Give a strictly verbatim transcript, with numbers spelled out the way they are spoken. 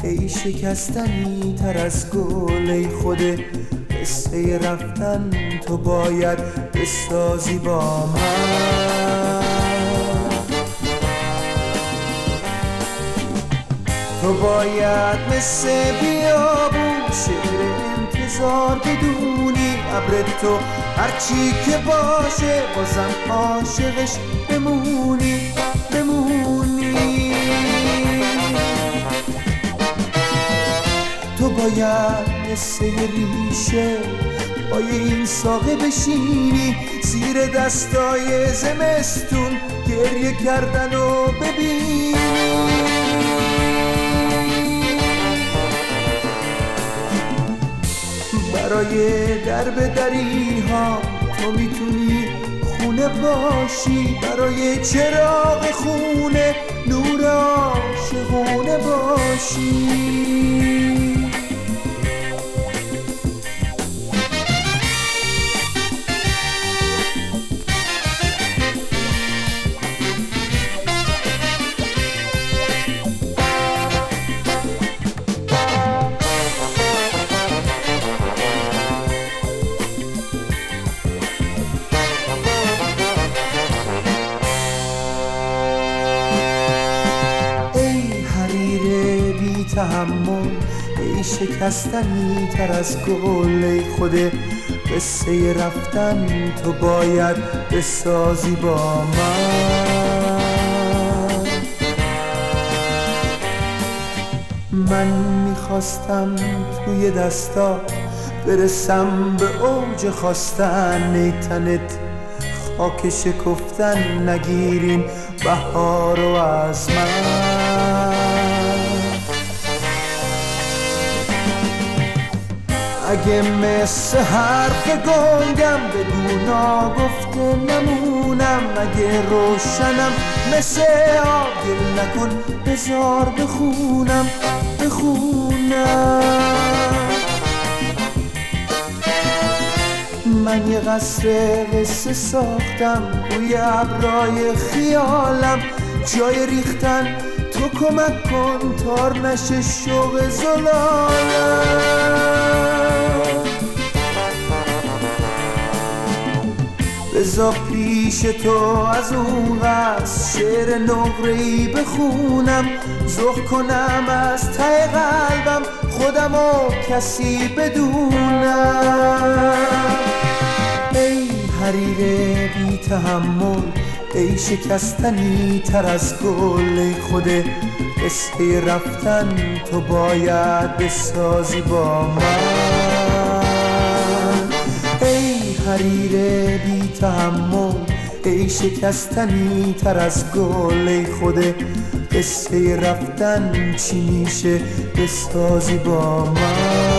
ای شکستنی تر از گل ای خود قصه رفتن تو باید بسازی با من. تو باید مثل بیابون شعر انتظار بدونی، ابر تو هرچی که باشه بازم عاشقش بمونی بمونی. تو باید مثل ریشه پای این ساقه بشینی، زیر دستای زمستون گریه کردن و ببینی. برای درب دری ها تو میتونی خونه باشی، برای چراغ خونه نور عاشقونه باشی. تحمل ای شکستنی تر از گل ای خود قصه رفتن تو باید بسازی با من. من میخواستم توی دستا برسم به اوج خواستن، ای تنت خاک شکفتن نگیرین بهارو از من. اگه مثل حرف گنگم بگو ناگفته نمونم، اگه روشنم مثل آب گل نکن بذار بخونم بخونم. من یه قصر قصه ساختم روی ابرای خیالم، جای ریختن تو کمک کن تار نشه شوق زلالم. بذار پیش تو از اون قصد شعر نقره‌ای بخونم، ذوق کنم از ته قلبم خودم و کسی بدونم. ای حریر بی تحمل ای شکستنی تر از گل ای خود قصه رفتن تو باید بسازی با من. ای حریر بی تحمل ای شکستنی تر از گل ای خود قصه رفتن چی میشه بسازی با من.